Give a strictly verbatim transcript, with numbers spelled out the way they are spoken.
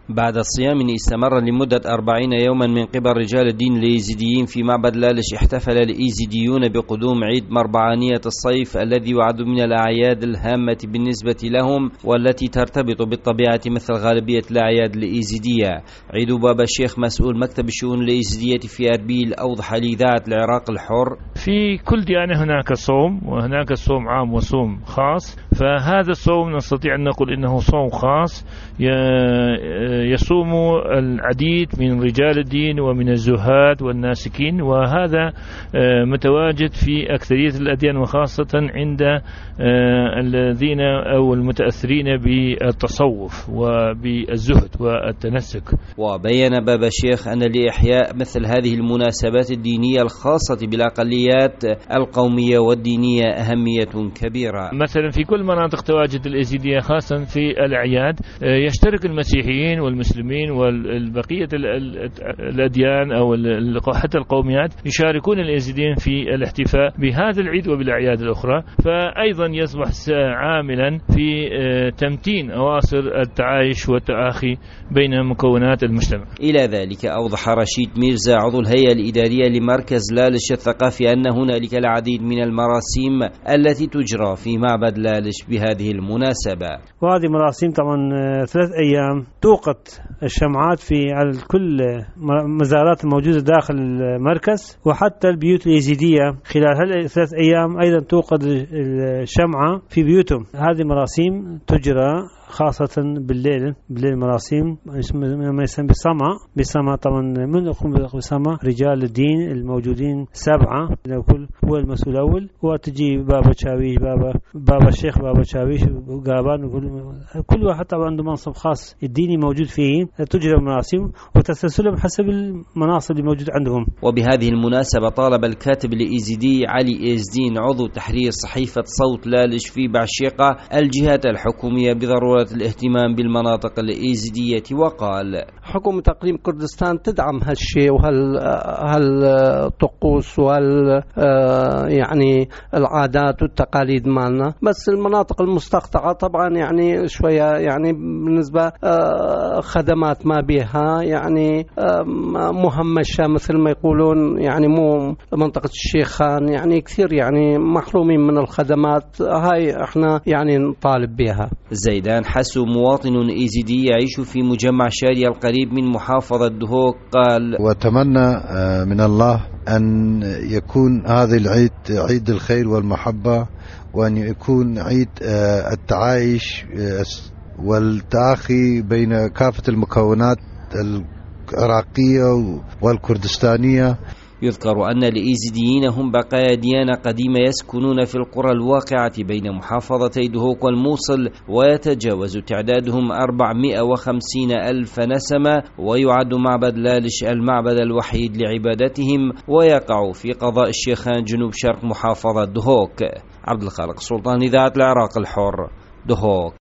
بعد صيام استمر لمدة أربعين يوما من قبل رجال الدين الإيزيديين في معبد لالش، احتفل الإيزيديون بقدوم عيد مربعانية الصيف الذي يعد من الأعياد الهامة بالنسبة لهم والتي ترتبط بالطبيعة مثل غالبية الأعياد الإيزيدية. عيد بابا الشيخ مسؤول مكتب الشؤون الإيزيدية في أربيل أوضح لإذاعة العراق الحر: في كل ديانة هناك صوم، وهناك صوم عام وصوم خاص. فهذا الصوم نستطيع أن نقول إنه صوم خاص يصوم العديد من رجال الدين ومن الزهاد والناسكين، وهذا متواجد في أكثرية الأديان وخاصة عند الذين أو المتأثرين بالتصوف وبالزهد والتنسك. وبين بابا الشيخ أن لإحياء مثل هذه المناسبات الدينية الخاصة بالأقليات القومية والدينية أهمية كبيرة. مثلا في كل مناطق تواجد الإيزيدية خاصة في الأعياد يشترك المسيحيين والمسلمين والبقية الأديان أو حتى القوميات يشاركون الإيزيديين في الاحتفاء بهذا العيد وبالأعياد الأخرى، فأيضا يصبح عاملا في تمتين أواصر التعايش والتآخي بين مكونات المجتمع. إلى ذلك أوضح رشيد ميرزا عضو الهيئة الإدارية لمركز لالش الثقافي أن هنالك العديد من المراسيم التي تجرى في معبد لالش بهذه المناسبة. وهذه مراسيم طبعا ثلاث أيام توقد الشمعات في على كل مزارات الموجودة داخل المركز وحتى البيوت اليزيدية خلال هالثلاث أيام أيضا توقد الشمعة في بيوتهم. هذه مراسيم تجرى خاصة بالليل بالليل مراسيم ما يسمى بسما بسما طبعا من يقوم بسما رجال الدين الموجودين سبعة، الكل هو المسؤول الأول، وتجي بابا شاويش بابا بابا الشيخ بابا شاويش وقابان وكل كل واحد طبعا عنده منصب خاص الديني موجود فيه. تجرى مراسيم وتسلسلهم حسب المناصب اللي موجود عندهم. وبهذه المناسبة طالب الكاتب الإيزيدي علي إيزدين عضو تحرير صحيفة صوت لالش في بعشيقة الجهات الحكومية بضرورة الاهتمام بالمناطق الإيزيدية، وقال: حكومة إقليم كردستان تدعم هالشيء وهالطقوس وهال يعني العادات والتقاليد مالنا، بس المناطق المستقطعة طبعا يعني شوية يعني بالنسبة خدمات ما بها يعني مهمشة مثل ما يقولون، يعني مو منطقة الشيخان يعني كثير يعني محرومين من الخدمات هاي، احنا يعني نطالب بها. زيدان حسو مواطن إيزيدي يعيش في مجمع شارية القريب من محافظة دهوك قال: وأتمنى من الله أن يكون هذا العيد عيد الخير والمحبة، وأن يكون عيد التعايش والتآخي بين كافة المكونات العراقية والكردستانية. يذكر أن الإيزيديين هم بقايا ديانة قديمة يسكنون في القرى الواقعة بين محافظتي دهوك والموصل، ويتجاوز تعدادهم أربعمائة وخمسين ألف نسمة، ويعد معبد لالش المعبد الوحيد لعبادتهم، ويقع في قضاء الشيخان جنوب شرق محافظة دهوك. عبد الخالق السلطان، إذاعة العراق الحر، دهوك.